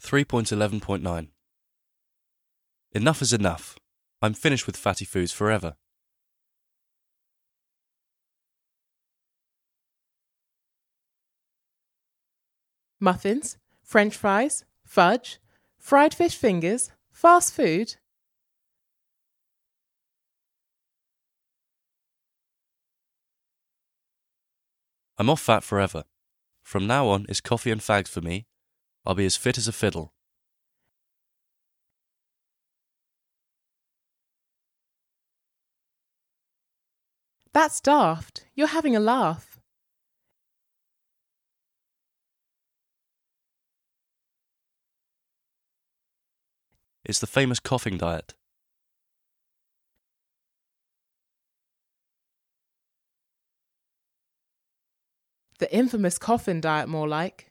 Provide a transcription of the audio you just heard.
3.11.9 Enough is enough. I'm finished with fatty foods forever. Muffins, French fries, fudge, fried fish fingers, fast food. I'm off fat forever. From now on, it's coffee and fags for me. I'll be as fit as a fiddle. That's daft. You're having a laugh. It's the famous coughing diet. The infamous coffin diet, more like.